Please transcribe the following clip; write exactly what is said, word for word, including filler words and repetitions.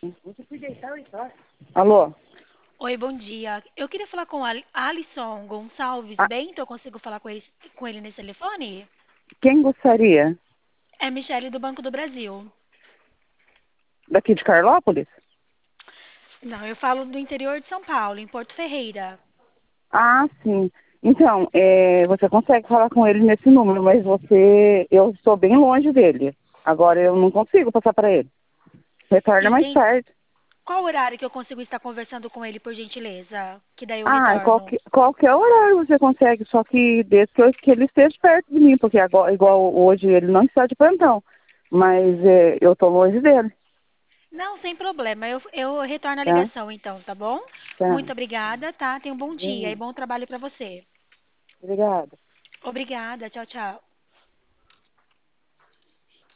Alô? Oi, bom dia. Eu queria falar com Ali- Alisson Gonçalves Ah, Bento. Eu consigo falar com ele, com ele nesse telefone? quem gostaria? É Michele do Banco do Brasil. Daqui de Carlópolis? Não, eu falo do interior de São Paulo, em Porto Ferreira. Ah, sim. Então, é, você consegue falar com ele nesse número, mas você, eu estou bem longe dele. Agora eu não consigo passar para ele. Retorna mais Entende? tarde. Qual horário que eu consigo estar conversando com ele, por gentileza? Que daí eu Ah, retorno. qualquer, qualquer horário você consegue, só que desde que, eu- que ele esteja perto de mim, porque agora, igual hoje ele não está de plantão, mas é, eu estou longe dele, Não, sem problema. Eu, eu retorno a tá? ligação então, tá bom? Tá. Muito obrigada, tá? Tenha um bom dia e Bem, bom trabalho para você. obrigada. Obrigada. Tchau, tchau.